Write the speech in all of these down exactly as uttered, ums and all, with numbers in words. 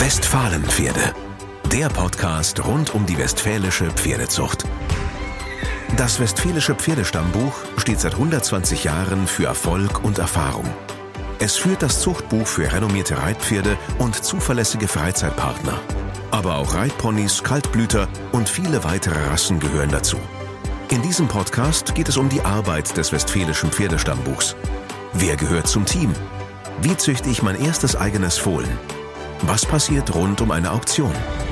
Westfalenpferde, der Podcast rund um die westfälische Pferdezucht. Das Westfälische Pferdestammbuch steht seit hundertzwanzig Jahren für Erfolg und Erfahrung. Es führt das Zuchtbuch für renommierte Reitpferde und zuverlässige Freizeitpartner. Aber auch Reitponys, Kaltblüter und viele weitere Rassen gehören dazu. In diesem Podcast geht es um die Arbeit des Westfälischen Pferdestammbuchs. Wer gehört zum Team? Wie züchte ich mein erstes eigenes Fohlen? Was passiert rund um eine Auktion?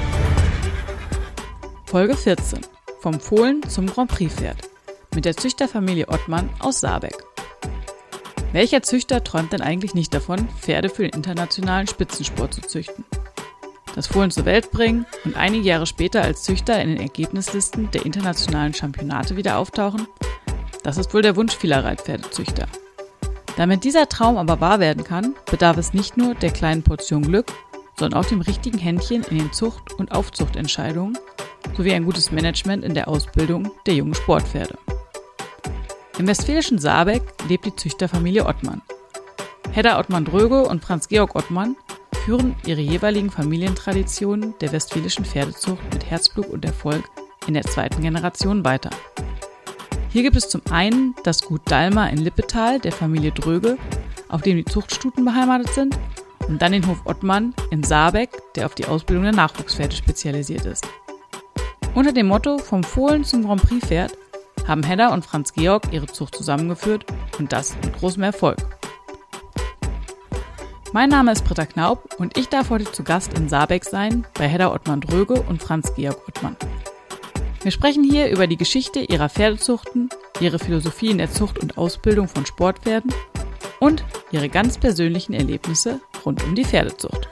Folge vierzehn. Vom Fohlen zum Grand Prix-Pferd. Mit der Züchterfamilie Ottmann aus Saarbeck. Welcher Züchter träumt denn eigentlich nicht davon, Pferde für den internationalen Spitzensport zu züchten? Das Fohlen zur Welt bringen und einige Jahre später als Züchter in den Ergebnislisten der internationalen Championate wieder auftauchen? Das ist wohl der Wunsch vieler Reitpferdezüchter. Damit dieser Traum aber wahr werden kann, bedarf es nicht nur der kleinen Portion Glück, sondern auch dem richtigen Händchen in den Zucht- und Aufzuchtentscheidungen sowie ein gutes Management in der Ausbildung der jungen Sportpferde. Im westfälischen Saarbeck lebt die Züchterfamilie Ottmann. Hedda Ottmann-Dröge und Franz-Georg Ottmann führen ihre jeweiligen Familientraditionen der westfälischen Pferdezucht mit Herzblut und Erfolg in der zweiten Generation weiter. Hier gibt es zum einen das Gut Dalmar in Lippetal der Familie Dröge, auf dem die Zuchtstuten beheimatet sind, und dann den Hof Ottmann in Saarbeck, der auf die Ausbildung der Nachwuchspferde spezialisiert ist. Unter dem Motto „Vom Fohlen zum Grand Prix-Pferd“ haben Hedda und Franz Georg ihre Zucht zusammengeführt und das mit großem Erfolg. Mein Name ist Britta Knaub und ich darf heute zu Gast in Saarbeck sein bei Hedda Ottmann-Dröge und Franz Georg Ottmann. Wir sprechen hier über die Geschichte ihrer Pferdezuchten, ihre Philosophie in der Zucht und Ausbildung von Sportpferden und ihre ganz persönlichen Erlebnisse rund um die Pferdezucht.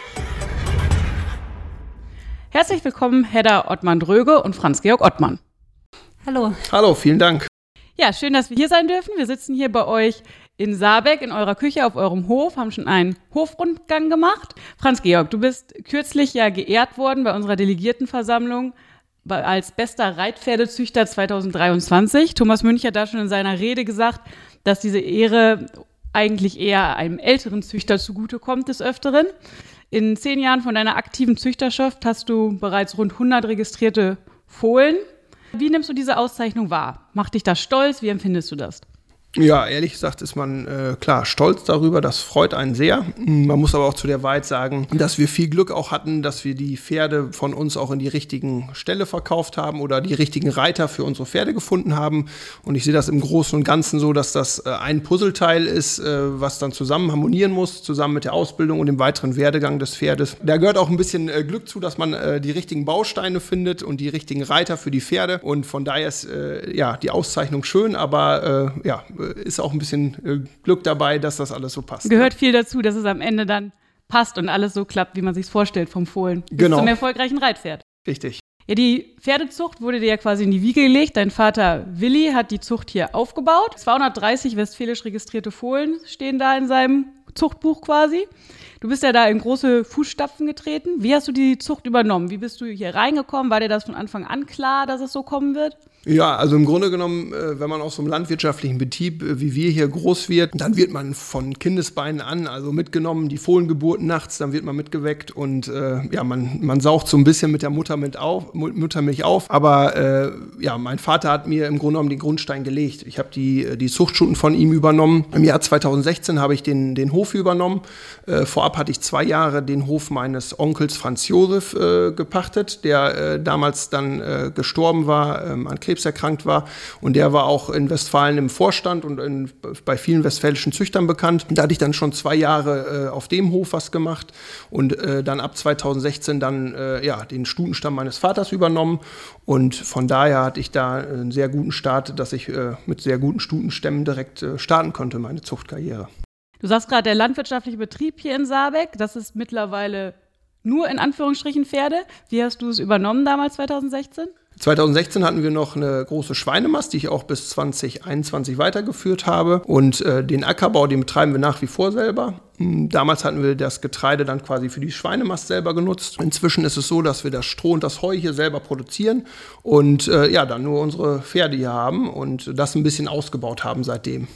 Herzlich willkommen, Hedda Ottmann-Dröge und Franz-Georg Ottmann. Hallo. Hallo, vielen Dank. Ja, schön, dass wir hier sein dürfen. Wir sitzen hier bei euch in Saarbeck, in eurer Küche, auf eurem Hof, haben schon einen Hofrundgang gemacht. Franz-Georg, du bist kürzlich ja geehrt worden bei unserer Delegiertenversammlung als bester Reitpferdezüchter zweitausenddreiundzwanzig. Thomas Münch hat da schon in seiner Rede gesagt, dass diese Ehre eigentlich eher einem älteren Züchter zugutekommt des Öfteren. In zehn Jahren von deiner aktiven Züchterschaft hast du bereits rund hundert registrierte Fohlen. Wie nimmst du diese Auszeichnung wahr? Macht dich das stolz? Wie empfindest du das? Ja, ehrlich gesagt ist man äh, klar stolz darüber, das freut einen sehr. Man muss aber auch zu der Wahrheit sagen, dass wir viel Glück auch hatten, dass wir die Pferde von uns auch in die richtigen Ställe verkauft haben oder die richtigen Reiter für unsere Pferde gefunden haben. Und ich sehe das im Großen und Ganzen so, dass das äh, ein Puzzleteil ist, äh, was dann zusammen harmonieren muss, zusammen mit der Ausbildung und dem weiteren Werdegang des Pferdes. Da gehört auch ein bisschen äh, Glück zu, dass man äh, die richtigen Bausteine findet und die richtigen Reiter für die Pferde. Und von daher ist äh, ja die Auszeichnung schön, aber äh, ja, ist auch ein bisschen äh, Glück dabei, dass das alles so passt. Gehört viel dazu, dass es am Ende dann passt und alles so klappt, wie man sich vorstellt vom Fohlen. Bis Genau. Zum erfolgreichen Reitpferd. Richtig. Ja, die Pferdezucht wurde dir ja quasi in die Wiege gelegt. Dein Vater Willi hat die Zucht hier aufgebaut. zweihundertdreißig westfälisch registrierte Fohlen stehen da in seinem Zuchtbuch quasi. Du bist ja da in große Fußstapfen getreten. Wie hast du die Zucht übernommen? Wie bist du hier reingekommen? War dir das von Anfang an klar, dass es so kommen wird? Ja, also im Grunde genommen, wenn man aus so einem landwirtschaftlichen Betrieb wie wir hier groß wird, dann wird man von Kindesbeinen an, also mitgenommen, die Fohlengeburten nachts, dann wird man mitgeweckt und äh, ja, man, man saugt so ein bisschen mit der Mutter mit auf, Muttermilch auf. Aber äh, ja, mein Vater hat mir im Grunde genommen den Grundstein gelegt. Ich habe die, die Zuchtstuten von ihm übernommen. Im Jahr zweitausendsechzehn habe ich den, den Hof übernommen. Äh, vorab hatte ich zwei Jahre den Hof meines Onkels Franz Josef äh, gepachtet, der äh, damals dann äh, gestorben war, ähm, an Krebs erkrankt war, und der war auch in Westfalen im Vorstand und in, bei vielen westfälischen Züchtern bekannt. Da hatte ich dann schon zwei Jahre äh, auf dem Hof was gemacht und äh, dann ab zweitausendsechzehn dann äh, ja, den Stutenstamm meines Vaters übernommen, und von daher hatte ich da einen sehr guten Start, dass ich äh, mit sehr guten Stutenstämmen direkt äh, starten konnte, meine Zuchtkarriere. Du sagst gerade, der landwirtschaftliche Betrieb hier in Saarbeck, das ist mittlerweile nur in Anführungsstrichen Pferde. Wie hast du es übernommen damals zweitausendsechzehn? zweitausendsechzehn hatten wir noch eine große Schweinemast, die ich auch bis zwanzig einundzwanzig weitergeführt habe. Und äh, den Ackerbau, den betreiben wir nach wie vor selber. Damals hatten wir das Getreide dann quasi für die Schweinemast selber genutzt. Inzwischen ist es so, dass wir das Stroh und das Heu hier selber produzieren und äh, ja, dann nur unsere Pferde hier haben und das ein bisschen ausgebaut haben seitdem.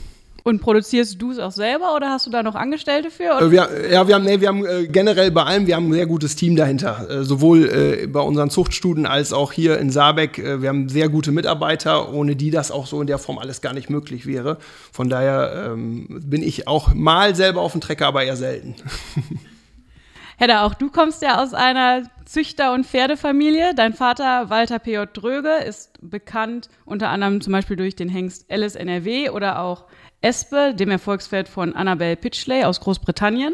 Und produzierst du es auch selber oder hast du da noch Angestellte für? Oder? Wir, ja, wir haben, nee, wir haben äh, generell bei allem, wir haben ein sehr gutes Team dahinter. Äh, sowohl äh, bei unseren Zuchtstuten als auch hier in Saarbeck. Äh, wir haben sehr gute Mitarbeiter, ohne die das auch so in der Form alles gar nicht möglich wäre. Von daher ähm, bin ich auch mal selber auf dem Trecker, aber eher selten. Hedda, auch du kommst ja aus einer Züchter- und Pferdefamilie. Dein Vater Walter P J Dröge ist bekannt unter anderem zum Beispiel durch den Hengst Alice N R W oder auch Espe, dem Erfolgspferd von Annabelle Pitchley aus Großbritannien.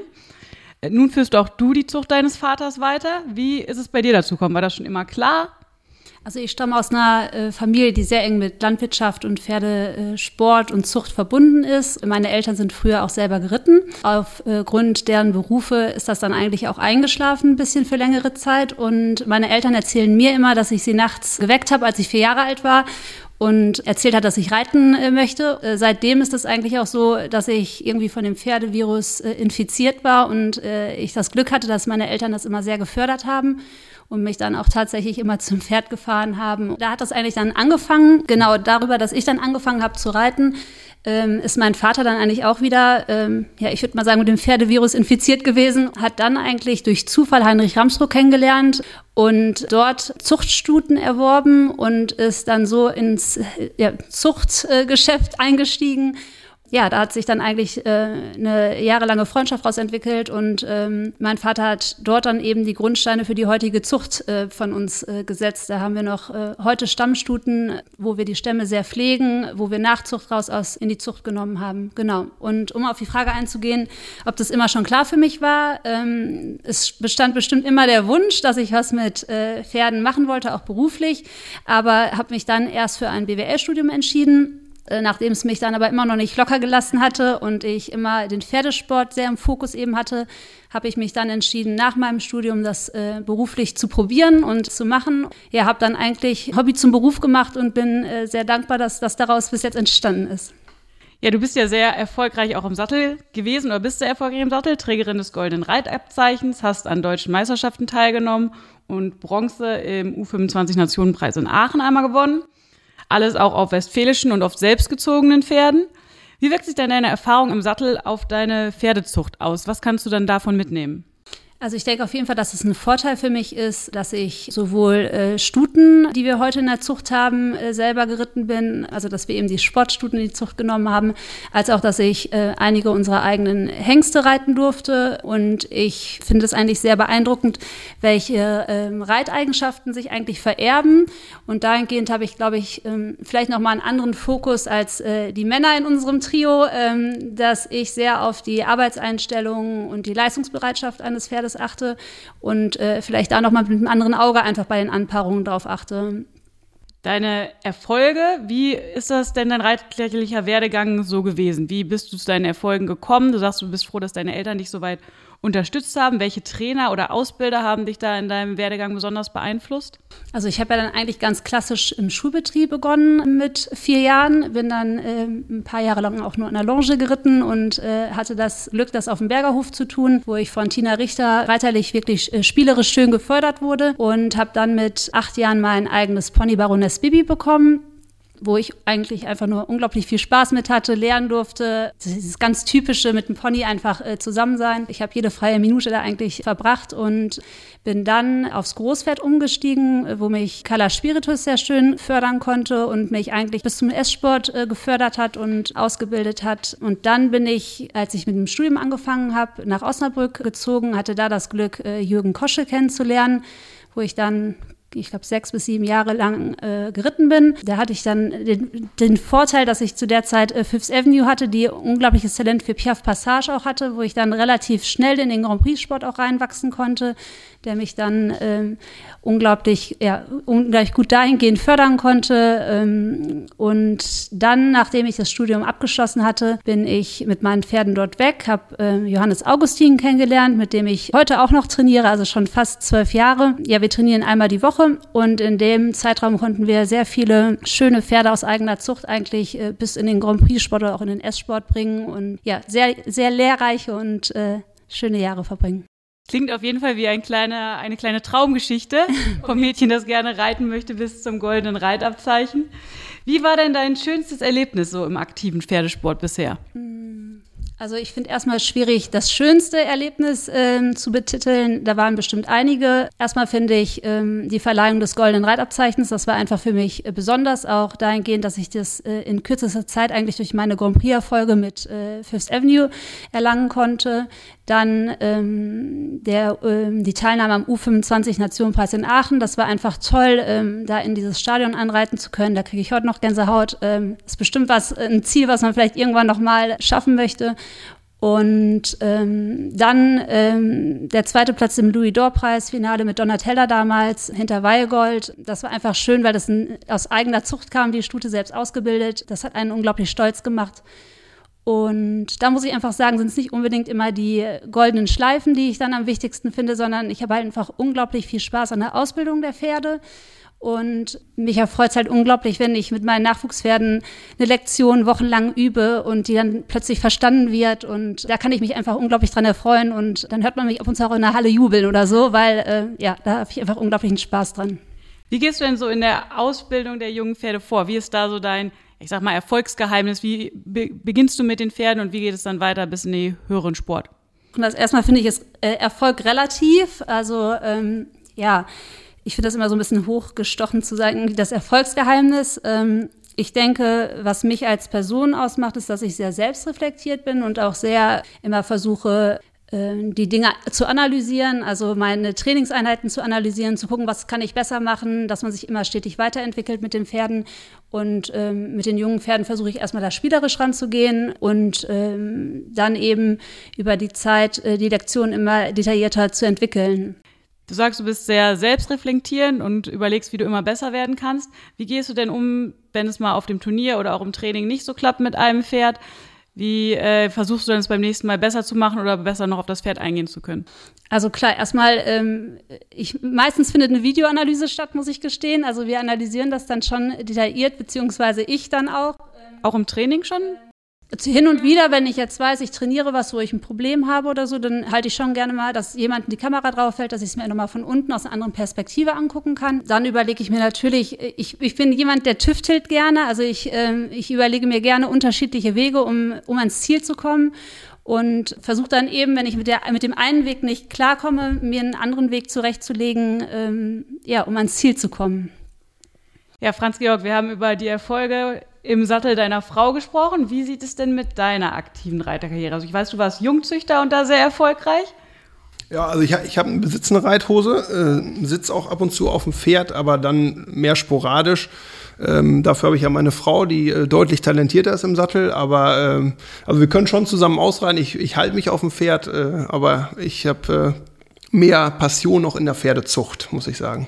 Nun führst auch du die Zucht deines Vaters weiter. Wie ist es bei dir dazu gekommen? War das schon immer klar? Also ich stamme aus einer äh, Familie, die sehr eng mit Landwirtschaft und Pferdesport äh, und Zucht verbunden ist. Meine Eltern sind früher auch selber geritten. Aufgrund äh, deren Berufe ist das dann eigentlich auch eingeschlafen, ein bisschen für längere Zeit. Und meine Eltern erzählen mir immer, dass ich sie nachts geweckt habe, als ich vier Jahre alt war und erzählt hat, dass ich reiten äh, möchte. Äh, seitdem ist es eigentlich auch so, dass ich irgendwie von dem Pferdevirus äh, infiziert war und äh, ich das Glück hatte, dass meine Eltern das immer sehr gefördert haben und mich dann auch tatsächlich immer zum Pferd gefahren haben. Da hat das eigentlich dann angefangen, genau darüber, dass ich dann angefangen habe zu reiten, ähm, ist mein Vater dann eigentlich auch wieder, ähm, ja, ich würde mal sagen, mit dem Pferdevirus infiziert gewesen, hat dann eigentlich durch Zufall Heinrich Ramsrow kennengelernt und dort Zuchtstuten erworben und ist dann so ins ja, Zuchtgeschäft äh, eingestiegen. Ja, da hat sich dann eigentlich äh, eine jahrelange Freundschaft raus entwickelt und ähm, mein Vater hat dort dann eben die Grundsteine für die heutige Zucht äh, von uns äh, gesetzt. Da haben wir noch äh, heute Stammstuten, wo wir die Stämme sehr pflegen, wo wir Nachzucht raus aus in die Zucht genommen haben. Genau. Und um auf die Frage einzugehen, ob das immer schon klar für mich war, ähm, es bestand bestimmt immer der Wunsch, dass ich was mit äh, Pferden machen wollte, auch beruflich, aber habe mich dann erst für ein B W L-Studium entschieden. Nachdem es mich dann aber immer noch nicht locker gelassen hatte und ich immer den Pferdesport sehr im Fokus eben hatte, habe ich mich dann entschieden, nach meinem Studium das äh, beruflich zu probieren und zu machen. Ja, habe dann eigentlich Hobby zum Beruf gemacht und bin äh, sehr dankbar, dass das daraus bis jetzt entstanden ist. Ja, du bist ja sehr erfolgreich auch im Sattel gewesen oder bist sehr erfolgreich im Sattel, Trägerin des Goldenen Reitabzeichens, hast an deutschen Meisterschaften teilgenommen und Bronze im U fünfundzwanzig Nationenpreis in Aachen einmal gewonnen. Alles auch auf westfälischen und oft selbstgezogenen Pferden. Wie wirkt sich denn deine Erfahrung im Sattel auf deine Pferdezucht aus? Was kannst du dann davon mitnehmen? Also ich denke auf jeden Fall, dass es ein Vorteil für mich ist, dass ich sowohl äh, Stuten, die wir heute in der Zucht haben, äh, selber geritten bin, also dass wir eben die Sportstuten in die Zucht genommen haben, als auch, dass ich äh, einige unserer eigenen Hengste reiten durfte. Und ich finde es eigentlich sehr beeindruckend, welche äh, Reiteigenschaften sich eigentlich vererben. Und dahingehend habe ich, glaube ich, äh, vielleicht nochmal einen anderen Fokus als äh, die Männer in unserem Trio, äh, dass ich sehr auf die Arbeitseinstellung und die Leistungsbereitschaft eines Pferdes achte und äh, vielleicht da nochmal mit einem anderen Auge einfach bei den Anpaarungen drauf achte. Deine Erfolge, wie ist das denn dein reitlicher Werdegang so gewesen? Wie bist du zu deinen Erfolgen gekommen? Du sagst, du bist froh, dass deine Eltern dich so weit unterstützt haben. Welche Trainer oder Ausbilder haben dich da in deinem Werdegang besonders beeinflusst? Also ich habe ja dann eigentlich ganz klassisch im Schulbetrieb begonnen mit vier Jahren, bin dann äh, ein paar Jahre lang auch nur in der Longe geritten und äh, hatte das Glück, das auf dem Bergerhof zu tun, wo ich von Tina Richter reiterlich wirklich äh, spielerisch schön gefördert wurde und habe dann mit acht Jahren mein eigenes Pony Baroness Bibi bekommen, wo ich eigentlich einfach nur unglaublich viel Spaß mit hatte, lernen durfte. Dieses ganz Typische mit dem Pony einfach äh, zusammen sein. Ich habe jede freie Minute da eigentlich verbracht und bin dann aufs Großpferd umgestiegen, wo mich Carla Spiritus sehr schön fördern konnte und mich eigentlich bis zum S-Sport äh, gefördert hat und ausgebildet hat. Und dann bin ich, als ich mit dem Studium angefangen habe, nach Osnabrück gezogen, hatte da das Glück, äh, Jürgen Kosche kennenzulernen, wo ich dann ich glaube, sechs bis sieben Jahre lang äh, geritten bin. Da hatte ich dann den, den Vorteil, dass ich zu der Zeit äh, Fifth Avenue hatte, die unglaubliches Talent für Piaffe Passage auch hatte, wo ich dann relativ schnell in den Grand Prix-Sport auch reinwachsen konnte, der mich dann ähm, unglaublich, ja, unglaublich gut dahingehend fördern konnte. Ähm, und dann, nachdem ich das Studium abgeschlossen hatte, bin ich mit meinen Pferden dort weg, habe äh, Johannes Augustin kennengelernt, mit dem ich heute auch noch trainiere, also schon fast zwölf Jahre. Ja, wir trainieren einmal die Woche. Und in dem Zeitraum konnten wir sehr viele schöne Pferde aus eigener Zucht eigentlich äh, bis in den Grand Prix-Sport oder auch in den S-Sport bringen und ja, sehr, sehr lehrreiche und äh, schöne Jahre verbringen. Klingt auf jeden Fall wie ein kleine, eine kleine Traumgeschichte vom Mädchen, das gerne reiten möchte, bis zum goldenen Reitabzeichen. Wie war denn dein schönstes Erlebnis so im aktiven Pferdesport bisher? Also ich finde erstmal schwierig, das schönste Erlebnis ähm, zu betiteln. Da waren bestimmt einige. Erstmal finde ich ähm, die Verleihung des Goldenen Reitabzeichens, das war einfach für mich äh, besonders, auch dahingehend, dass ich das äh, in kürzester Zeit eigentlich durch meine Grand Prix-Erfolge mit äh, Fifth Avenue erlangen konnte. Dann ähm, der, ähm, die Teilnahme am U fünfundzwanzig Nationenpreis in Aachen, das war einfach toll, ähm, da in dieses Stadion anreiten zu können. Da kriege ich heute noch Gänsehaut. Ähm, ist bestimmt was, ein Ziel, was man vielleicht irgendwann noch mal schaffen möchte. Und ähm, dann ähm, der zweite Platz im Louis-d'Or-Preis, Finale mit Donatella damals, hinter Weilgold. Das war einfach schön, weil das ein, aus eigener Zucht kam, die Stute selbst ausgebildet. Das hat einen unglaublich stolz gemacht. Und da muss ich einfach sagen, sind es nicht unbedingt immer die goldenen Schleifen, die ich dann am wichtigsten finde, sondern ich habe halt einfach unglaublich viel Spaß an der Ausbildung der Pferde. Und mich erfreut es halt unglaublich, wenn ich mit meinen Nachwuchspferden eine Lektion wochenlang übe und die dann plötzlich verstanden wird. Und da kann ich mich einfach unglaublich dran erfreuen. Und dann hört man mich ab und zu auch in der Halle jubeln oder so, weil äh, ja, da habe ich einfach unglaublichen Spaß dran. Wie gehst du denn so in der Ausbildung der jungen Pferde vor? Wie ist da so dein, ich sag mal, Erfolgsgeheimnis? Wie be- beginnst du mit den Pferden und wie geht es dann weiter bis in den höheren Sport? Und das erstmal finde ich ist äh, Erfolg relativ. Also ähm, ja, ich finde das immer so ein bisschen hochgestochen zu sagen, das Erfolgsgeheimnis. Ähm, ich denke, was mich als Person ausmacht, ist, dass ich sehr selbstreflektiert bin und auch sehr immer versuche, die Dinge zu analysieren, also meine Trainingseinheiten zu analysieren, zu gucken, was kann ich besser machen, dass man sich immer stetig weiterentwickelt mit den Pferden. Und ähm, mit den jungen Pferden versuche ich erstmal da spielerisch ranzugehen und ähm, dann eben über die Zeit äh, die Lektionen immer detaillierter zu entwickeln. Du sagst, du bist sehr selbstreflektierend und überlegst, wie du immer besser werden kannst. Wie gehst du denn um, wenn es mal auf dem Turnier oder auch im Training nicht so klappt mit einem Pferd? Wie äh, versuchst du denn es beim nächsten Mal besser zu machen oder besser noch auf das Pferd eingehen zu können? Also klar, erstmal, ähm, ich, meistens findet eine Videoanalyse statt, muss ich gestehen. Also wir analysieren das dann schon detailliert, beziehungsweise ich dann auch. Ähm, auch im Training schon? Hin und wieder, wenn ich jetzt weiß, ich trainiere was, wo ich ein Problem habe oder so, dann halte ich schon gerne mal, dass jemand die Kamera drauf hält, dass ich es mir nochmal von unten aus einer anderen Perspektive angucken kann. Dann überlege ich mir natürlich, ich, ich bin jemand, der tüftelt gerne, also ich, ähm, ich überlege mir gerne unterschiedliche Wege, um, um ans Ziel zu kommen und versuche dann eben, wenn ich mit, der, mit dem einen Weg nicht klarkomme, mir einen anderen Weg zurechtzulegen, ähm, ja, um ans Ziel zu kommen. Ja, Franz-Georg, wir haben über die Erfolge im Sattel deiner Frau gesprochen. Wie sieht es denn mit deiner aktiven Reiterkarriere? Also ich weiß, du warst Jungzüchter und da sehr erfolgreich. Ja, also ich, ich habe besitze eine Reithose, äh, sitze auch ab und zu auf dem Pferd, aber dann mehr sporadisch. Ähm, dafür habe ich ja meine Frau, die äh, deutlich talentierter ist im Sattel. Aber ähm, also wir können schon zusammen ausreiten. Ich, ich halte mich auf dem Pferd, äh, aber ich habe äh, mehr Passion noch in der Pferdezucht, muss ich sagen.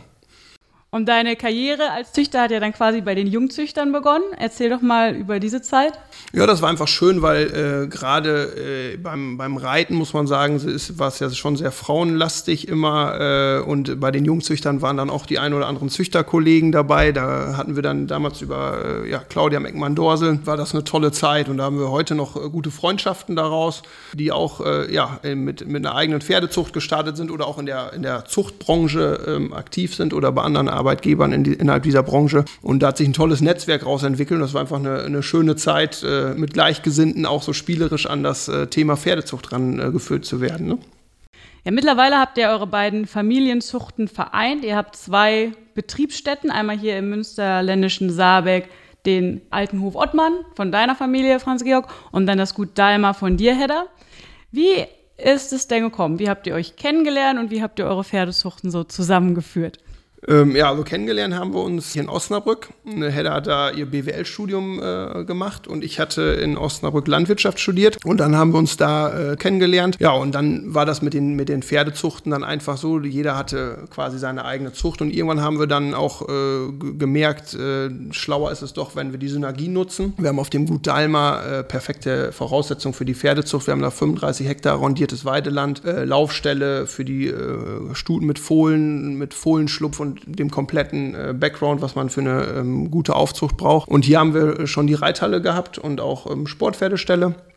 Und deine Karriere als Züchter hat ja dann quasi bei den Jungzüchtern begonnen. Erzähl doch mal über diese Zeit. Ja, das war einfach schön, weil äh, gerade äh, beim, beim Reiten, muss man sagen, war es ja schon sehr frauenlastig immer. Äh, und bei den Jungzüchtern waren dann auch die ein oder anderen Züchterkollegen dabei. Da hatten wir dann damals über äh, ja, Claudia Meckmann-Dorsel, war das eine tolle Zeit. Und da haben wir heute noch äh, gute Freundschaften daraus, die auch äh, ja, mit, mit einer eigenen Pferdezucht gestartet sind oder auch in der, in der Zuchtbranche äh, aktiv sind oder bei anderen Arbeiten. Arbeitgebern in die, innerhalb dieser Branche. Und da hat sich ein tolles Netzwerk rausentwickelt. Und das war einfach eine, eine schöne Zeit, äh, mit Gleichgesinnten auch so spielerisch an das äh, Thema Pferdezucht rangeführt äh, zu werden. Ne? Ja, mittlerweile habt ihr eure beiden Familienzuchten vereint. Ihr habt zwei Betriebsstätten. Einmal hier im münsterländischen Saarbeck den alten Hof Ottmann von deiner Familie, Franz-Georg, und dann das Gut Dalma von dir, Hedda. Wie ist es denn gekommen? Wie habt ihr euch kennengelernt und wie habt ihr eure Pferdezuchten so zusammengeführt? Ähm, ja, also kennengelernt haben wir uns hier in Osnabrück. Hedda hat da ihr B W L-Studium äh, gemacht und ich hatte in Osnabrück Landwirtschaft studiert und dann haben wir uns da äh, kennengelernt. Ja, und dann war das mit den, mit den Pferdezuchten dann einfach so, jeder hatte quasi seine eigene Zucht und irgendwann haben wir dann auch äh, g- gemerkt, äh, schlauer ist es doch, wenn wir die Synergie nutzen. Wir haben auf dem Gut Dalma äh, perfekte Voraussetzungen für die Pferdezucht. Wir haben da fünfunddreißig Hektar rondiertes Weideland, äh, Laufstelle für die äh, Stuten mit Fohlen, mit Fohlenschlupf und dem kompletten äh, Background, was man für eine ähm, gute Aufzucht braucht. Und hier haben wir schon die Reithalle gehabt und auch ähm, Sportpferdestelle.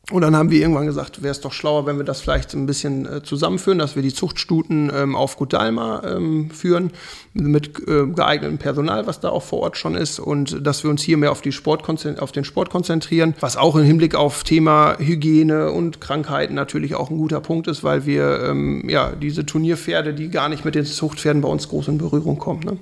Und dann haben wir irgendwann gesagt, wäre es doch schlauer, wenn wir das vielleicht ein bisschen äh, zusammenführen, dass wir die Zuchtstuten ähm, auf Gut Dalmar ähm, führen, mit äh, geeignetem Personal, was da auch vor Ort schon ist, und dass wir uns hier mehr auf, die Sport konzentri- auf den Sport konzentrieren, was auch im Hinblick auf Thema Hygiene und Krankheiten natürlich auch ein guter Punkt ist, weil wir ähm, ja diese Turnierpferde, die gar nicht mit den Zuchtpferden bei uns groß in Berührung kommen, ne?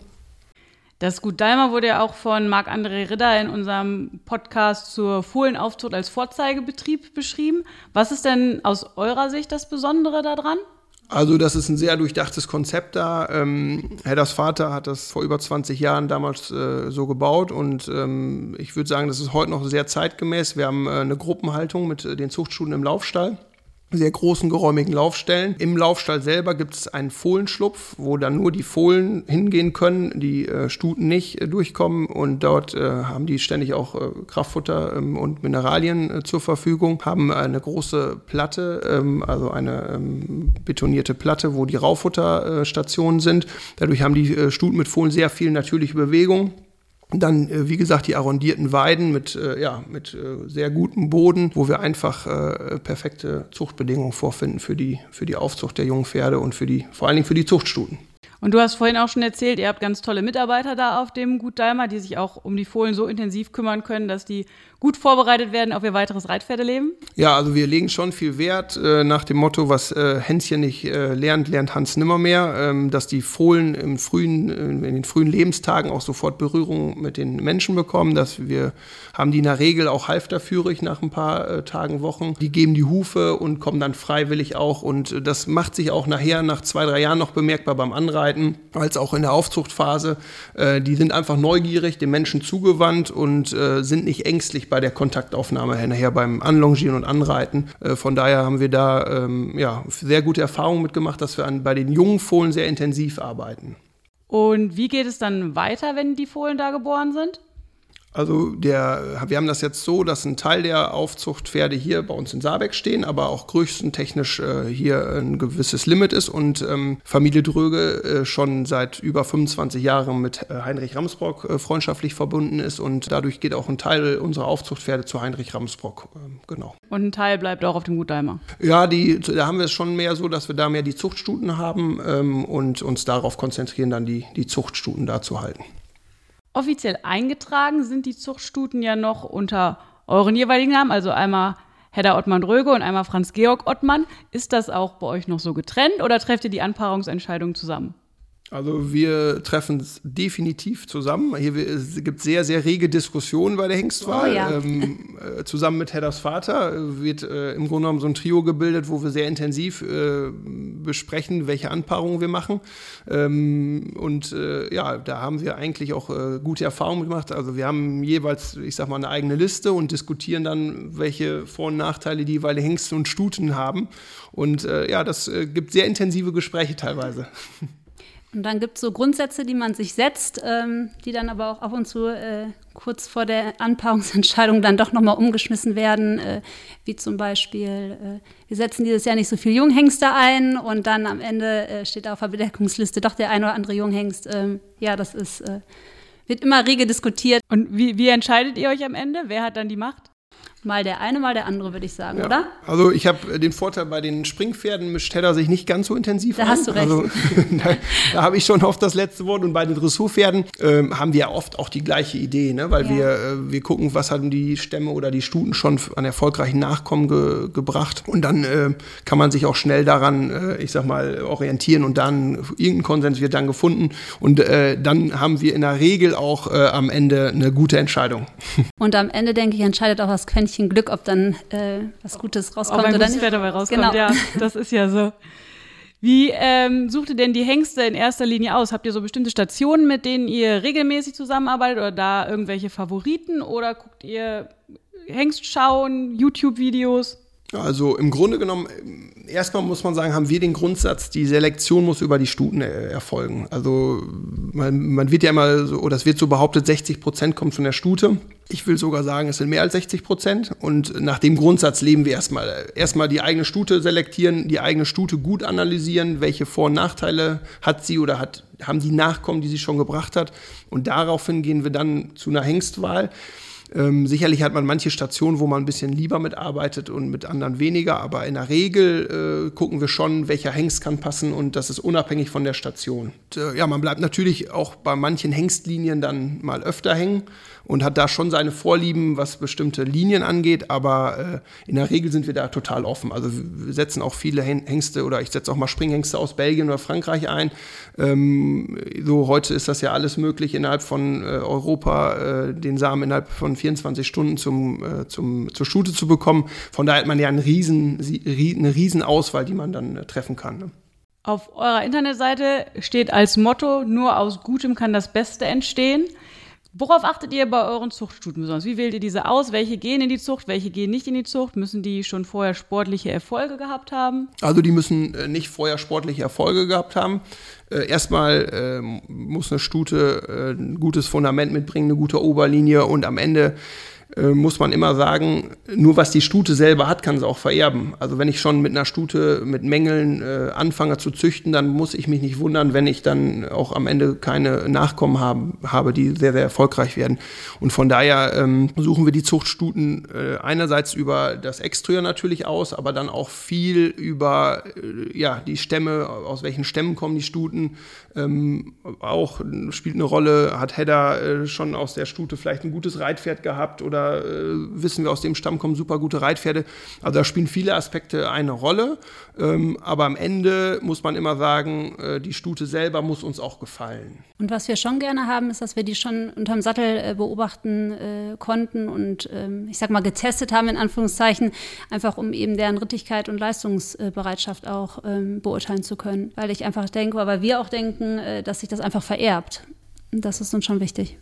Das Gut Dalmar wurde ja auch von Marc-André Ridder in unserem Podcast zur Fohlenaufzucht als Vorzeigebetrieb beschrieben. Was ist denn aus eurer Sicht das Besondere daran? Also das ist ein sehr durchdachtes Konzept da. Ähm, Hedders Vater hat das vor über zwanzig Jahren damals äh, so gebaut und ähm, ich würde sagen, das ist heute noch sehr zeitgemäß. Wir haben äh, eine Gruppenhaltung mit äh, den Zuchtstuten im Laufstall. Sehr großen, geräumigen Laufstellen. Im Laufstall selber gibt es einen Fohlenschlupf, wo dann nur die Fohlen hingehen können, die äh, Stuten nicht äh, durchkommen. Und dort äh, haben die ständig auch äh, Kraftfutter ähm, und Mineralien äh, zur Verfügung. Haben eine große Platte, ähm, also eine ähm, betonierte Platte, wo die Raufutterstationen äh, sind. Dadurch haben die äh, Stuten mit Fohlen sehr viel natürliche Bewegung. Dann, wie gesagt, die arrondierten Weiden mit, äh, ja, mit äh, sehr gutem Boden, wo wir einfach äh, perfekte Zuchtbedingungen vorfinden für die, für die Aufzucht der jungen Pferde und für die, vor allen Dingen für die Zuchtstuten. Und du hast vorhin auch schon erzählt, ihr habt ganz tolle Mitarbeiter da auf dem Gut Dalmar, die sich auch um die Fohlen so intensiv kümmern können, dass die gut vorbereitet werden auf ihr weiteres Reitpferdeleben? Ja, also wir legen schon viel Wert äh, nach dem Motto, was äh, Hänschen nicht äh, lernt, lernt Hans nimmermehr, ähm, dass die Fohlen im frühen, äh, in den frühen Lebenstagen auch sofort Berührung mit den Menschen bekommen, dass wir haben die in der Regel auch halfterführig nach ein paar äh, Tagen, Wochen. Die geben die Hufe und kommen dann freiwillig auch und äh, das macht sich auch nachher nach zwei, drei Jahren noch bemerkbar beim Anreiten, als auch in der Aufzuchtphase. Äh, die sind einfach neugierig, den Menschen zugewandt und äh, sind nicht ängstlich bei der Kontaktaufnahme nachher beim Anlongieren und Anreiten. Äh, von daher haben wir da ähm, ja, sehr gute Erfahrungen mitgemacht, dass wir an, bei den jungen Fohlen sehr intensiv arbeiten. Und wie geht es dann weiter, wenn die Fohlen da geboren sind? Also der, wir haben das jetzt so, dass ein Teil der Aufzuchtpferde hier bei uns in Saarbeck stehen, aber auch größtentechnisch äh, hier ein gewisses Limit ist und ähm, Familie Dröge äh, schon seit über fünfundzwanzig Jahren mit äh, Heinrich Ramsbrock äh, freundschaftlich verbunden ist und dadurch geht auch ein Teil unserer Aufzuchtpferde zu Heinrich Ramsbrock, äh, genau. Und ein Teil bleibt auch auf dem Gut Dalmar? Ja, die, da haben wir es schon mehr so, dass wir da mehr die Zuchtstuten haben ähm, und uns darauf konzentrieren, dann die, die Zuchtstuten da zu halten. Offiziell eingetragen sind die Zuchtstuten ja noch unter euren jeweiligen Namen, also einmal Hedda Ottmann-Dröge und einmal Franz-Georg Ottmann. Ist das auch bei euch noch so getrennt oder trefft ihr die Anpaarungsentscheidung zusammen? Also wir treffen es definitiv zusammen. Hier es gibt sehr, sehr rege Diskussionen bei der Hengstwahl. Oh, ja. ähm, äh, zusammen mit Hedders Vater wird äh, im Grunde genommen so ein Trio gebildet, wo wir sehr intensiv äh, besprechen, welche Anpaarungen wir machen. Ähm, und äh, ja, da haben wir eigentlich auch äh, gute Erfahrungen gemacht. Also wir haben jeweils, ich sag mal, eine eigene Liste und diskutieren dann, welche Vor- und Nachteile die jeweiligen Hengste und Stuten haben. Und äh, ja, das äh, gibt sehr intensive Gespräche teilweise. Und dann gibt es so Grundsätze, die man sich setzt, ähm, die dann aber auch ab und zu äh, kurz vor der Anpaarungsentscheidung dann doch nochmal umgeschmissen werden, äh, wie zum Beispiel, äh, wir setzen dieses Jahr nicht so viel Junghengste ein und dann am Ende äh, steht auf der Bedeckungsliste doch der ein oder andere Junghengst. Ähm, ja, das ist, äh, wird immer rege diskutiert. Und wie, wie entscheidet ihr euch am Ende? Wer hat dann die Macht? Mal der eine, mal der andere, würde ich sagen, ja. oder? Also ich habe den Vorteil, bei den Springpferden mischt Hedda sich nicht ganz so intensiv Da ein. hast du recht. Also, da da habe ich schon oft das letzte Wort. Und bei den Dressurpferden ähm, haben wir ja oft auch die gleiche Idee, ne? Weil ja. wir, äh, wir gucken, was haben die Stämme oder die Stuten schon an erfolgreichen Nachkommen ge gebracht. Und dann äh, kann man sich auch schnell daran, äh, ich sag mal, orientieren und dann irgendein Konsens wird dann gefunden. Und äh, dann haben wir in der Regel auch äh, am Ende eine gute Entscheidung. Und am Ende, denke ich, entscheidet auch das Quäntchen Glück, ob dann äh, was Gutes rauskommt ob ein oder gutes nicht. Pferd dabei rauskommt, Genau. ja, das ist ja so. Wie ähm, sucht ihr denn die Hengste in erster Linie aus? Habt ihr so bestimmte Stationen, mit denen ihr regelmäßig zusammenarbeitet oder da irgendwelche Favoriten oder guckt ihr Hengstschauen, YouTube-Videos? Also im Grunde genommen, erstmal muss man sagen, haben wir den Grundsatz, die Selektion muss über die Stuten äh, erfolgen. Also man, man wird ja immer so, oder es wird so behauptet, sechzig Prozent kommt von der Stute. Ich will sogar sagen, es sind mehr als sechzig Prozent. Und nach dem Grundsatz leben wir erstmal. Erstmal die eigene Stute selektieren, die eigene Stute gut analysieren, welche Vor- und Nachteile hat sie oder hat, haben die Nachkommen, die sie schon gebracht hat. Und daraufhin gehen wir dann zu einer Hengstwahl. Ähm, sicherlich hat man manche Stationen, wo man ein bisschen lieber mitarbeitet und mit anderen weniger, aber in der Regel äh, gucken wir schon, welcher Hengst kann passen und das ist unabhängig von der Station. Und, äh, ja, man bleibt natürlich auch bei manchen Hengstlinien dann mal öfter hängen und hat da schon seine Vorlieben, was bestimmte Linien angeht, aber äh, in der Regel sind wir da total offen. Also wir setzen auch viele Hengste oder ich setze auch mal Springhengste aus Belgien oder Frankreich ein. Ähm, so heute ist das ja alles möglich, innerhalb von äh, Europa äh, den Samen innerhalb von vierundzwanzig Stunden zum, äh, zum, zur Stute zu bekommen. Von daher hat man ja einen riesen, eine riesen Auswahl, die man dann äh, treffen kann. Ne? Auf eurer Internetseite steht als Motto, nur aus Gutem kann das Beste entstehen. Worauf achtet ihr bei euren Zuchtstuten besonders? Wie wählt ihr diese aus? Welche gehen in die Zucht, welche gehen nicht in die Zucht? Müssen die schon vorher sportliche Erfolge gehabt haben? Also die müssen äh, nicht vorher sportliche Erfolge gehabt haben. Äh, erstmal äh, muss eine Stute äh, ein gutes Fundament mitbringen, eine gute Oberlinie und am Ende muss man immer sagen, nur was die Stute selber hat, kann sie auch vererben. Also wenn ich schon mit einer Stute mit Mängeln äh, anfange zu züchten, dann muss ich mich nicht wundern, wenn ich dann auch am Ende keine Nachkommen haben, habe, die sehr, sehr erfolgreich werden. Und von daher ähm, suchen wir die Zuchtstuten äh, einerseits über das Exterieur natürlich aus, aber dann auch viel über äh, ja, die Stämme, aus welchen Stämmen kommen die Stuten. Ähm, auch spielt eine Rolle, hat Hedda äh, schon aus der Stute vielleicht ein gutes Reitpferd gehabt oder wissen wir, aus dem Stamm kommen super gute Reitpferde. Also da spielen viele Aspekte eine Rolle. Ähm, aber am Ende muss man immer sagen, äh, die Stute selber muss uns auch gefallen. Und was wir schon gerne haben, ist, dass wir die schon unterm Sattel äh, beobachten äh, konnten und ähm, ich sag mal getestet haben, in Anführungszeichen, einfach um eben deren Rittigkeit und Leistungsbereitschaft auch ähm, beurteilen zu können. Weil ich einfach denke, aber wir auch denken, äh, dass sich das einfach vererbt. Und das ist uns schon wichtig.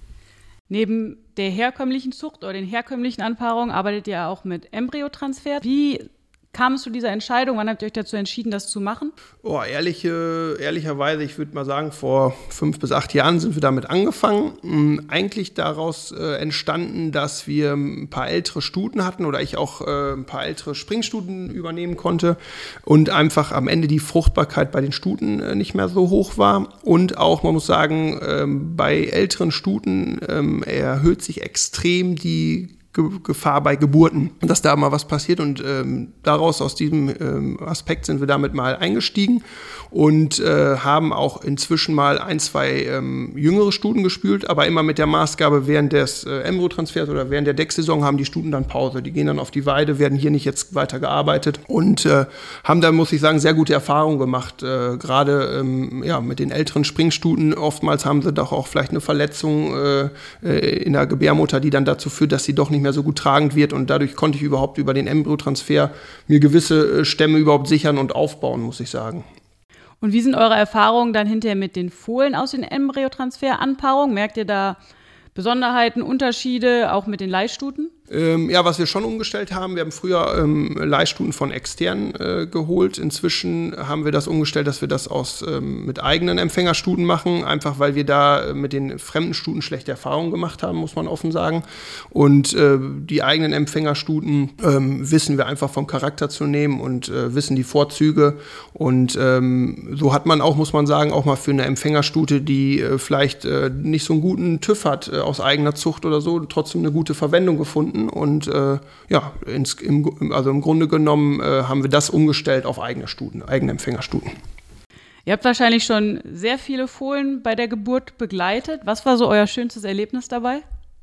Neben der herkömmlichen Zucht oder den herkömmlichen Anpaarungen arbeitet ihr auch mit Embryotransfer. Wie kam es zu dieser Entscheidung? Wann habt ihr euch dazu entschieden, das zu machen? Oh, ehrliche, ehrlicherweise, ich würde mal sagen, vor fünf bis acht Jahren sind wir damit angefangen. Ähm, eigentlich daraus äh, entstanden, dass wir ein paar ältere Stuten hatten oder ich auch äh, ein paar ältere Springstuten übernehmen konnte und einfach am Ende die Fruchtbarkeit bei den Stuten äh, nicht mehr so hoch war. Und auch, man muss sagen, äh, bei älteren Stuten äh, erhöht sich extrem die Gefahr bei Geburten, dass da mal was passiert und ähm, daraus, aus diesem ähm, Aspekt sind wir damit mal eingestiegen und äh, haben auch inzwischen mal ein, zwei ähm, jüngere Stuten gespült, aber immer mit der Maßgabe, während des äh, Embryotransfers oder während der Decksaison haben die Stuten dann Pause. Die gehen dann auf die Weide, werden hier nicht jetzt weiter gearbeitet und äh, haben da, muss ich sagen, sehr gute Erfahrungen gemacht, äh, gerade ähm, ja, mit den älteren Springstuten. Oftmals haben sie doch auch vielleicht eine Verletzung äh, in der Gebärmutter, die dann dazu führt, dass sie doch nicht mehr so gut tragend wird und dadurch konnte ich überhaupt über den Embryotransfer mir gewisse Stämme überhaupt sichern und aufbauen, muss ich sagen. Und wie sind eure Erfahrungen dann hinterher mit den Fohlen aus den Embryotransfer-Anpaarungen? Merkt ihr da Besonderheiten, Unterschiede, auch mit den Leihstuten? Ähm, ja, was wir schon umgestellt haben, wir haben früher ähm, Leihstuten von extern äh, geholt. Inzwischen haben wir das umgestellt, dass wir das aus ähm, mit eigenen Empfängerstuten machen, einfach weil wir da äh, mit den fremden Stuten schlechte Erfahrungen gemacht haben, muss man offen sagen. Und äh, die eigenen Empfängerstuten ähm, wissen wir einfach vom Charakter zu nehmen und äh, wissen die Vorzüge. Und ähm, so hat man auch, muss man sagen, auch mal für eine Empfängerstute, die äh, vielleicht äh, nicht so einen guten TÜV hat äh, aus eigener Zucht oder so, trotzdem eine gute Verwendung gefunden. Und äh, ja, ins, im, also im Grunde genommen äh, haben wir das umgestellt auf eigene Stuten, eigene Empfängerstuten. Ihr habt wahrscheinlich schon sehr viele Fohlen bei der Geburt begleitet. Was war so euer schönstes Erlebnis dabei?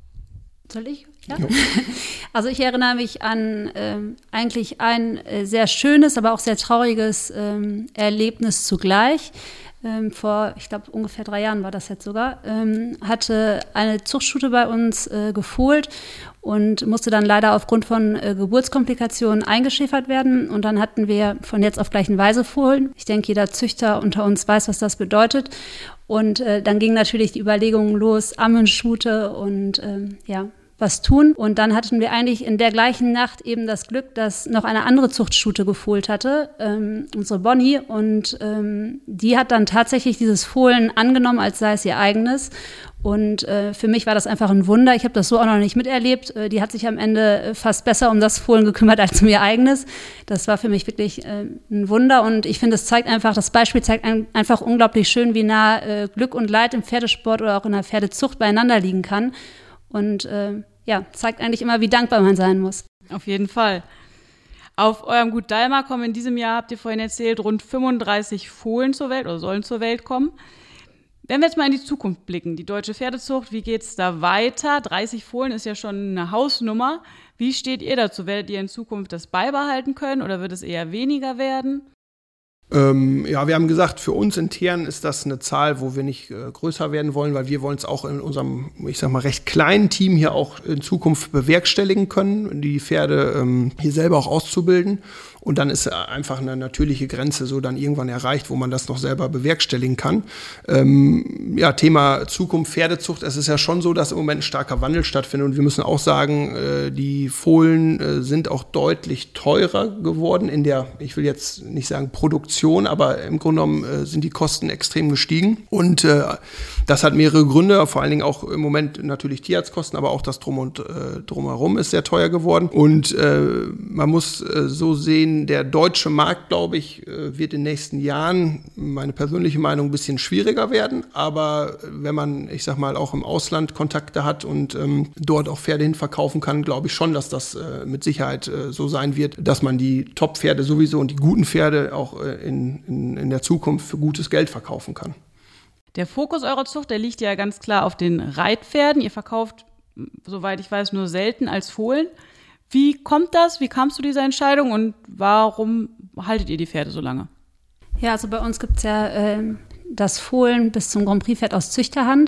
Soll ich? Ja. Ja. Also ich erinnere mich an ähm, eigentlich ein äh, sehr schönes, aber auch sehr trauriges ähm, Erlebnis zugleich. Ähm, vor, ich glaube, ungefähr drei Jahren war das jetzt sogar, ähm, hatte eine Zuchtstute bei uns äh, gefohlt und musste dann leider aufgrund von äh, Geburtskomplikationen eingeschäfert werden. Und dann hatten wir von jetzt auf gleich ein Weisefohlen. Ich denke, jeder Züchter unter uns weiß, was das bedeutet. Und äh, dann gingen natürlich die Überlegungen los, Ammenstute und ähm, ja, was tun. Und dann hatten wir eigentlich in der gleichen Nacht eben das Glück, dass noch eine andere Zuchtstute gefohlt hatte, ähm, unsere Bonnie. Und ähm, die hat dann tatsächlich dieses Fohlen angenommen, als sei es ihr eigenes. Und äh, für mich war das einfach ein Wunder. Ich habe das so auch noch nicht miterlebt. Äh, die hat sich am Ende fast besser um das Fohlen gekümmert als um ihr eigenes. Das war für mich wirklich äh, ein Wunder. Und ich finde, es zeigt einfach, das Beispiel zeigt ein, einfach unglaublich schön, wie nah äh, Glück und Leid im Pferdesport oder auch in der Pferdezucht beieinander liegen kann. Und äh, ja, zeigt eigentlich immer, wie dankbar man sein muss. Auf jeden Fall. Auf eurem Gut Dalmar kommen in diesem Jahr, habt ihr vorhin erzählt, rund fünfunddreißig Fohlen zur Welt oder sollen zur Welt kommen. Wenn wir jetzt mal in die Zukunft blicken, die deutsche Pferdezucht, wie geht's da weiter? dreißig Fohlen ist ja schon eine Hausnummer. Wie steht ihr dazu? Werdet ihr in Zukunft das beibehalten können oder wird es eher weniger werden? Ähm, ja, wir haben gesagt, für uns intern ist das eine Zahl, wo wir nicht äh, größer werden wollen, weil wir wollen es auch in unserem, ich sag mal, recht kleinen Team hier auch in Zukunft bewerkstelligen können, die Pferde ähm, hier selber auch auszubilden. Und dann ist einfach eine natürliche Grenze so dann irgendwann erreicht, wo man das noch selber bewerkstelligen kann. Ähm, ja, Thema Zukunft Pferdezucht. Es ist ja schon so, dass im Moment ein starker Wandel stattfindet. Und wir müssen auch sagen, äh, die Fohlen äh, sind auch deutlich teurer geworden in der, ich will jetzt nicht sagen Produktion, aber im Grunde genommen äh, sind die Kosten extrem gestiegen. Und äh, das hat mehrere Gründe, vor allen Dingen auch im Moment natürlich Tierarztkosten, aber auch das Drum und äh, Drumherum ist sehr teuer geworden. Und äh, man muss äh, so sehen, der deutsche Markt, glaube ich, wird in den nächsten Jahren, meine persönliche Meinung, ein bisschen schwieriger werden. Aber wenn man, ich sag mal, auch im Ausland Kontakte hat und ähm, dort auch Pferde hin verkaufen kann, glaube ich schon, dass das äh, mit Sicherheit äh, so sein wird, dass man die Top-Pferde sowieso und die guten Pferde auch äh, in, in, in der Zukunft für gutes Geld verkaufen kann. Der Fokus eurer Zucht, der liegt ja ganz klar auf den Reitpferden. Ihr verkauft, soweit ich weiß, nur selten als Fohlen. Wie kommt das? Wie kamst du zu dieser Entscheidung und warum haltet ihr die Pferde so lange? Ja, also bei uns gibt es ja äh, das Fohlen bis zum Grand Prix-Pferd aus Züchterhand.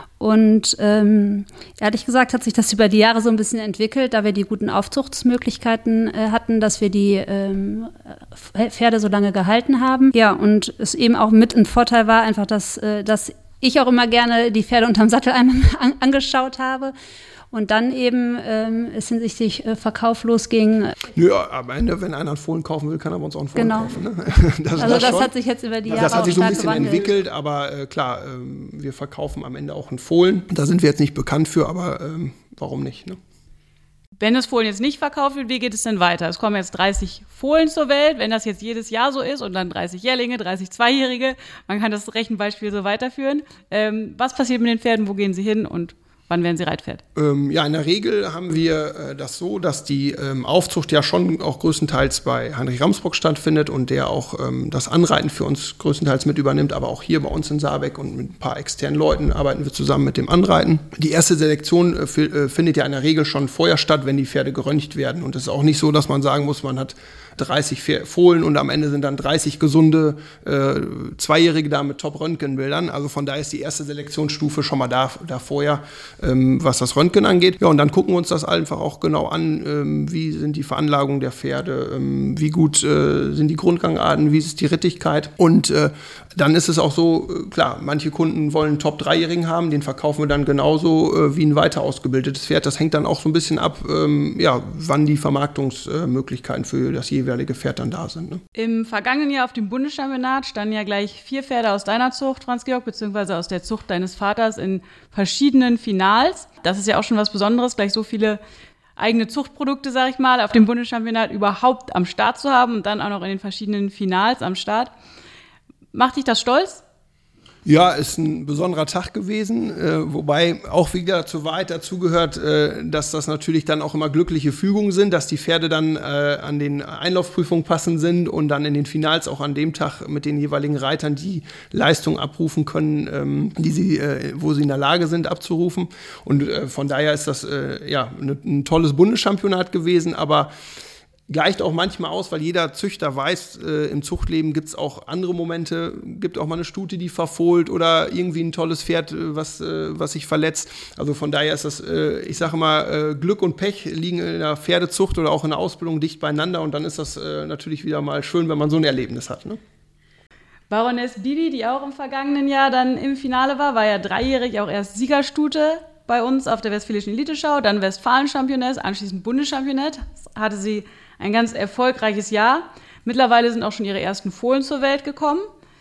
Und ähm, ehrlich gesagt hat sich das über die Jahre so ein bisschen entwickelt, da wir die guten Aufzuchtsmöglichkeiten äh, hatten, dass wir die ähm, Pferde so lange gehalten haben. Ja, und es eben auch mit ein Vorteil war einfach, dass, äh, dass ich auch immer gerne die Pferde unterm Sattel einmal an, angeschaut habe. Und dann eben ähm, es hinsichtlich äh, Verkauf losging. Ja, am Ende, wenn einer einen Fohlen kaufen will, kann er bei uns auch einen Fohlen genau. kaufen. Ne? Das, also das, das hat sich jetzt über die Jahre Das hat sich so ein bisschen gewandelt. entwickelt, aber äh, klar, ähm, wir verkaufen am Ende auch einen Fohlen. Da sind wir jetzt nicht bekannt für, aber ähm, warum nicht? Ne? Wenn das Fohlen jetzt nicht verkauft wird, wie geht es denn weiter? Es kommen jetzt dreißig Fohlen zur Welt. Wenn das jetzt jedes Jahr so ist und dann dreißig Jährlinge, dreißig Zweijährige, man kann das Rechenbeispiel so weiterführen. Ähm, was passiert mit den Pferden? Wo gehen sie hin und wann werden sie Reitpferd? Ähm, ja, in der Regel haben wir äh, das so, dass die ähm, Aufzucht ja schon auch größtenteils bei Heinrich Ramsbrock stattfindet und der auch ähm, das Anreiten für uns größtenteils mit übernimmt, aber auch hier bei uns in Saarbeck und mit ein paar externen Leuten arbeiten wir zusammen mit dem Anreiten. Die erste Selektion äh, f- äh, findet ja in der Regel schon vorher statt, wenn die Pferde geröntgt werden, und es ist auch nicht so, dass man sagen muss, man hat dreißig Fohlen und am Ende sind dann dreißig gesunde äh, Zweijährige da mit Top-Röntgenbildern. Also von daher ist die erste Selektionsstufe schon mal da, da vorher, ähm, was das Röntgen angeht. Ja, und dann gucken wir uns das einfach auch genau an, ähm, wie sind die Veranlagungen der Pferde, ähm, wie gut äh, sind die Grundgangarten, wie ist die Rittigkeit. Und äh, dann ist es auch so, äh, klar, manche Kunden wollen einen Top-Dreijährigen haben, den verkaufen wir dann genauso äh, wie ein weiter ausgebildetes Pferd. Das hängt dann auch so ein bisschen ab, ähm, ja, wann die Vermarktungsmöglichkeiten für das jeweilige Pferd dann da sind. Ne? Im vergangenen Jahr auf dem Bundeschampionat standen ja gleich vier Pferde aus deiner Zucht, Franz-Georg, beziehungsweise aus der Zucht deines Vaters in verschiedenen Finals. Das ist ja auch schon was Besonderes, gleich so viele eigene Zuchtprodukte, sag ich mal, auf dem Bundeschampionat überhaupt am Start zu haben und dann auch noch in den verschiedenen Finals am Start. Macht dich das stolz? Ja, ist ein besonderer Tag gewesen, äh, wobei auch wieder zu weit dazu gehört, äh, dass das natürlich dann auch immer glückliche Fügungen sind, dass die Pferde dann äh, an den Einlaufprüfungen passend sind und dann in den Finals auch an dem Tag mit den jeweiligen Reitern die Leistung abrufen können, ähm, die sie, äh, wo sie in der Lage sind abzurufen. Und äh, von daher ist das äh, ja ne, ein tolles Bundeschampionat gewesen, aber gleicht auch manchmal aus, weil jeder Züchter weiß, äh, im Zuchtleben gibt es auch andere Momente, gibt auch mal eine Stute, die verfohlt oder irgendwie ein tolles Pferd, äh, was, äh, was sich verletzt. Also von daher ist das, äh, ich sage mal, äh, Glück und Pech liegen in der Pferdezucht oder auch in der Ausbildung dicht beieinander und dann ist das äh, natürlich wieder mal schön, wenn man so ein Erlebnis hat. Ne? Baroness Bibi, die auch im vergangenen Jahr dann im Finale war, war ja dreijährig auch erst Siegerstute bei uns auf der Westfälischen Eliteschau, dann Westfalen-Championess, anschließend Bundeschampionett. Hatte sie ein ganz erfolgreiches Jahr. Mittlerweile sind auch schon ihre ersten Fohlen zur Welt gekommen.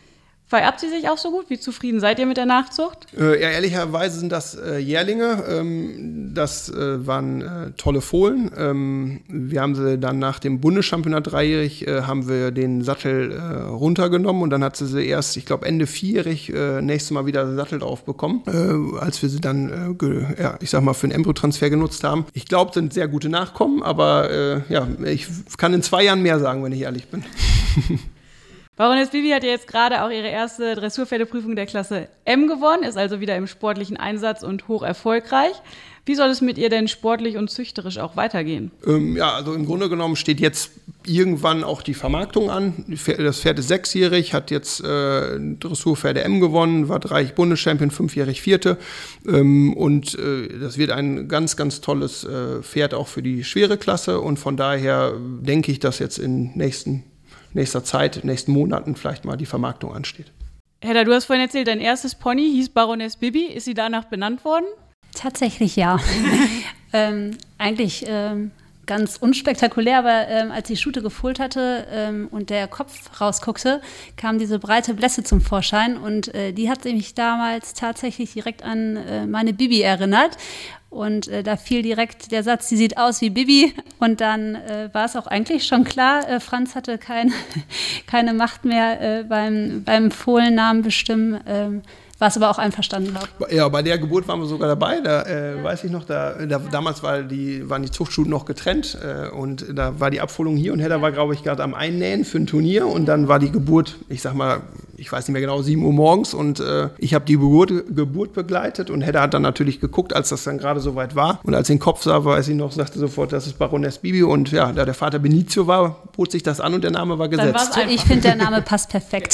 Vererbt sie sich auch so gut? Wie zufrieden seid ihr mit der Nachzucht? Äh, ja, ehrlicherweise sind das äh, Jährlinge. Ähm, das äh, waren äh, tolle Fohlen. Ähm, wir haben sie dann nach dem Bundeschampionat dreijährig, äh, haben wir den Sattel äh, runtergenommen und dann hat sie sie erst, ich glaube Ende vierjährig, äh, nächstes Mal wieder den Sattel drauf bekommen, äh, als wir sie dann, äh, ge- ja, ich sag mal, für den Embryotransfer genutzt haben. Ich glaube, sind sehr gute Nachkommen, aber äh, ja, ich kann in zwei Jahren mehr sagen, wenn ich ehrlich bin. Baroness Bibi hat ja jetzt gerade auch ihre erste Dressurpferdeprüfung der Klasse M gewonnen, ist also wieder im sportlichen Einsatz und hoch erfolgreich. Wie soll es mit ihr denn sportlich und züchterisch auch weitergehen? Ähm, ja, also im Grunde genommen steht jetzt irgendwann auch die Vermarktung an. Das Pferd ist sechsjährig, hat jetzt äh, Dressurpferde M gewonnen, war dreijährig Bundeschampion, fünfjährig Vierte. Ähm, und äh, das wird ein ganz, ganz tolles äh, Pferd auch für die schwere Klasse. Und von daher denke ich, dass jetzt in nächsten nächster Zeit, in nächsten Monaten vielleicht mal die Vermarktung ansteht. Hedda, du hast vorhin erzählt, dein erstes Pony hieß Baroness Bibi. Ist sie danach benannt worden? Tatsächlich ja. ähm, eigentlich ähm, ganz unspektakulär, aber ähm, als die Stute gefohlt hatte ähm, und der Kopf rausguckte, kam diese breite Blässe zum Vorschein und äh, die hat mich damals tatsächlich direkt an äh, meine Bibi erinnert. Und äh, da fiel direkt der Satz, sie sieht aus wie Bibi. Und dann äh, war es auch eigentlich schon klar, äh, Franz hatte kein, keine Macht mehr äh, beim, beim Fohlennamen bestimmen. Ähm, war es aber auch einverstanden, glaube ich. Ja, bei der Geburt waren wir sogar dabei. Da äh, weiß ich noch, da, da, damals war die, waren die Zuchtstuten noch getrennt äh, und da war die Abfohlung hier und Hedda war, glaube ich, gerade am Einnähen für ein Turnier und dann war die Geburt, ich sag mal, ich weiß nicht mehr genau, sieben Uhr morgens und äh, ich habe die Geburt, Geburt begleitet und Hedda hat dann natürlich geguckt, als das dann gerade soweit war und als sie den Kopf sah, weiß ich noch, sagte sofort, das ist Baroness Bibi und ja, da der Vater Benizio war, bot sich das an und der Name war gesetzt. Ich finde, der Name passt perfekt.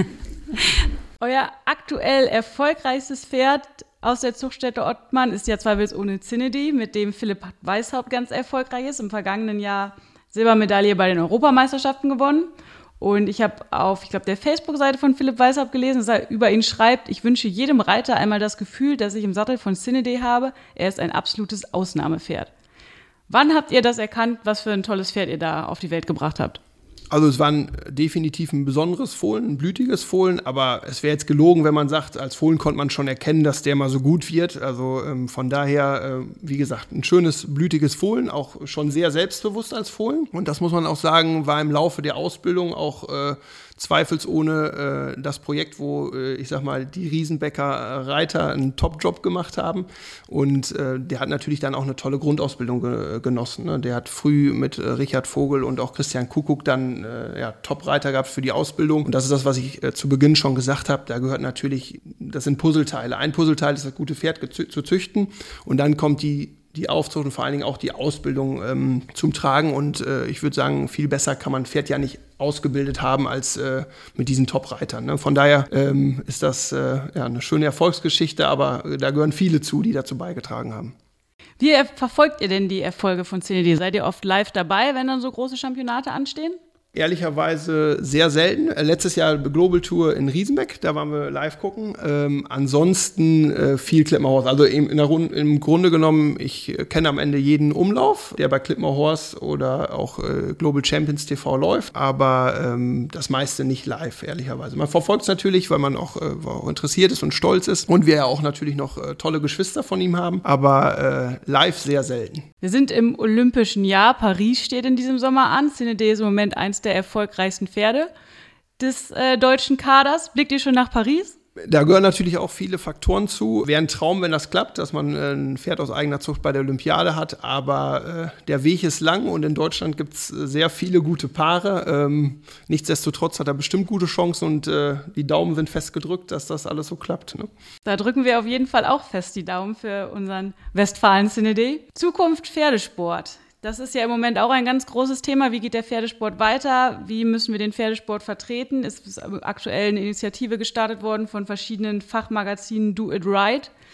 Euer aktuell erfolgreichstes Pferd aus der Zuchtstätte Ottmann ist ja zweifelsohne Zinedi, mit dem Philipp Weishaupt ganz erfolgreich ist. Im vergangenen Jahr Silbermedaille bei den Europameisterschaften gewonnen. Und ich habe auf, ich glaube, der Facebook-Seite von Philipp Weishaupt gelesen, dass er über ihn schreibt, ich wünsche jedem Reiter einmal das Gefühl, dass ich im Sattel von Zinedi habe. Er ist ein absolutes Ausnahmepferd. Wann habt ihr das erkannt, was für ein tolles Pferd ihr da auf die Welt gebracht habt? Also es war ein, definitiv ein besonderes Fohlen, ein blütiges Fohlen, aber es wäre jetzt gelogen, wenn man sagt, als Fohlen konnte man schon erkennen, dass der mal so gut wird. Also ähm, von daher, äh, wie gesagt, ein schönes, blütiges Fohlen, auch schon sehr selbstbewusst als Fohlen. Und das muss man auch sagen, war im Laufe der Ausbildung auch äh, zweifelsohne äh, das Projekt, wo, äh, ich sag mal, die Riesenbecker Reiter einen Top-Job gemacht haben. Und äh, der hat natürlich dann auch eine tolle Grundausbildung ge- genossen. Ne? Der hat früh mit äh, Richard Vogel und auch Christian Kuckuck dann äh, ja, Top-Reiter gehabt für die Ausbildung. Und das ist das, was ich äh, zu Beginn schon gesagt habe. Da gehört natürlich, das sind Puzzleteile. Ein Puzzleteil ist das gute Pferd gezü- zu züchten. Und dann kommt die die Aufzucht und vor allen Dingen auch die Ausbildung ähm, zum Tragen. Und äh, ich würde sagen, viel besser kann man ein Pferd ja nicht ausgebildet haben als äh, mit diesen Top-Reitern. Ne? Von daher ähm, ist das äh, ja, eine schöne Erfolgsgeschichte, aber äh, da gehören viele zu, die dazu beigetragen haben. Wie verfolgt ihr denn die Erfolge von Zinedi? Seid ihr oft live dabei, wenn dann so große Championate anstehen? Ehrlicherweise sehr selten. Letztes Jahr Global Tour in Riesenbeck, da waren wir live gucken. Ähm, ansonsten äh, viel Klippmerhorst. Also im, in der Runde, im Grunde genommen, ich kenne am Ende jeden Umlauf, der bei Klippmerhorst oder auch äh, Global Champions T V läuft, aber ähm, das meiste nicht live, ehrlicherweise. Man verfolgt es natürlich, weil man auch, äh, auch interessiert ist und stolz ist und wir ja auch natürlich noch äh, tolle Geschwister von ihm haben, aber äh, live sehr selten. Wir sind im olympischen Jahr, Paris steht in diesem Sommer an. Zinedi ist im Moment eins der erfolgreichsten Pferde des äh, deutschen Kaders. Blickt ihr schon nach Paris? Da gehören natürlich auch viele Faktoren zu. Wäre ein Traum, wenn das klappt, dass man äh, ein Pferd aus eigener Zucht bei der Olympiade hat. Aber äh, der Weg ist lang und in Deutschland gibt es sehr viele gute Paare. Ähm, nichtsdestotrotz hat er bestimmt gute Chancen und äh, die Daumen sind fest gedrückt, dass das alles so klappt. Ne? Da drücken wir auf jeden Fall auch fest die Daumen für unseren Westfalen-Zinedi. Zukunft Pferdesport. Das ist ja im Moment auch ein ganz großes Thema. Wie geht der Pferdesport weiter? Wie müssen wir den Pferdesport vertreten? Es ist aktuell eine Initiative gestartet worden von verschiedenen Fachmagazinen Do It Right.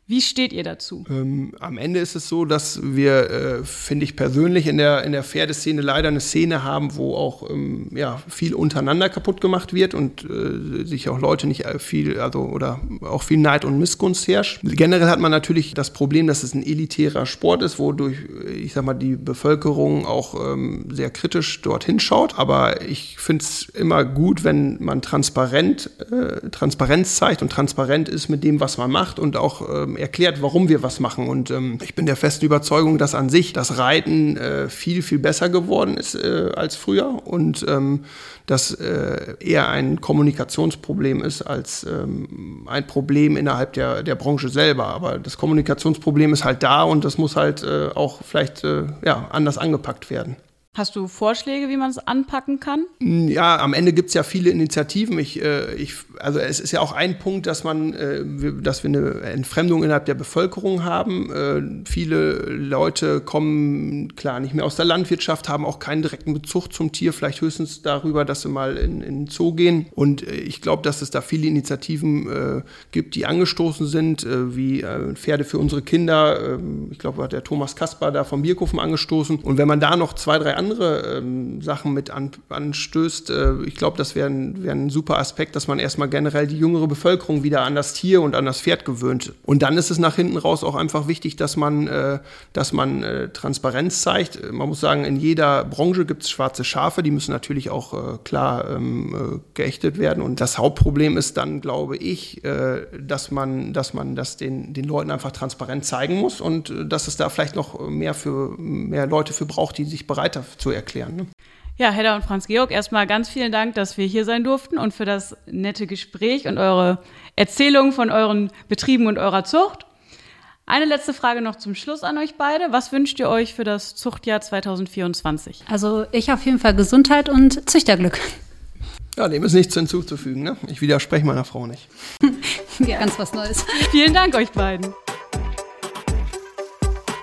Wie steht ihr dazu? Ähm, am Ende ist es so, dass wir, äh, finde ich persönlich, in der, in der Pferdeszene leider eine Szene haben, wo auch ähm, ja, viel untereinander kaputt gemacht wird und äh, sich auch Leute nicht viel, also oder auch viel Neid und Missgunst herrscht. Generell hat man natürlich das Problem, dass es ein elitärer Sport ist, wodurch, ich sag mal, die Bevölkerung auch ähm, sehr kritisch dorthin schaut. Aber ich finde es immer gut, wenn man transparent, äh, Transparenz zeigt und transparent ist mit dem, was man macht und auch ähm, erklärt, warum wir was machen. Und ähm, ich bin der festen Überzeugung, dass an sich das Reiten äh, viel, viel besser geworden ist äh, als früher und ähm, dass äh, eher ein Kommunikationsproblem ist als ähm, ein Problem innerhalb der, der Branche selber. Aber das Kommunikationsproblem ist halt da und das muss halt äh, auch vielleicht äh, ja, anders angepackt werden. Hast du Vorschläge, wie man es anpacken kann? Ja, am Ende gibt es ja viele Initiativen. Ich, äh, ich, also es ist ja auch ein Punkt, dass man, äh, wir, dass wir eine Entfremdung innerhalb der Bevölkerung haben. Äh, viele Leute kommen, klar, nicht mehr aus der Landwirtschaft, haben auch keinen direkten Bezug zum Tier, vielleicht höchstens darüber, dass sie mal in, in den Zoo gehen. Und äh, ich glaube, dass es da viele Initiativen äh, gibt, die angestoßen sind, äh, wie äh, Pferde für unsere Kinder. Äh, ich glaube, hat der Thomas Kasper da vom Bierkofen angestoßen. Und wenn man da noch zwei, drei andere ähm, Sachen mit an, anstößt. Äh, ich glaube, das wäre ein, wär ein super Aspekt, dass man erstmal generell die jüngere Bevölkerung wieder an das Tier und an das Pferd gewöhnt. Und dann ist es nach hinten raus auch einfach wichtig, dass man, äh, dass man äh, Transparenz zeigt. Man muss sagen, in jeder Branche gibt es schwarze Schafe, die müssen natürlich auch äh, klar ähm, äh, geächtet werden. Und das Hauptproblem ist dann, glaube ich, äh, dass man, dass man das den, den Leuten einfach transparent zeigen muss und äh, dass es da vielleicht noch mehr für mehr Leute für braucht, die sich bereit dafür zu erklären. Ne? Ja, Hedda und Franz-Georg, erstmal ganz vielen Dank, dass wir hier sein durften und für das nette Gespräch und eure Erzählung von euren Betrieben und eurer Zucht. Eine letzte Frage noch zum Schluss an euch beide. Was wünscht ihr euch für das Zuchtjahr zwanzig vierundzwanzig? Also ich auf jeden Fall Gesundheit und Züchterglück. Ja, dem ist nichts hinzuzufügen. Ne? Ich widerspreche meiner Frau nicht. Ja, ganz was Neues. Vielen Dank euch beiden.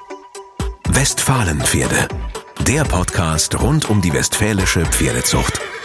Westfalenpferde. Der Podcast rund um die westfälische Pferdezucht.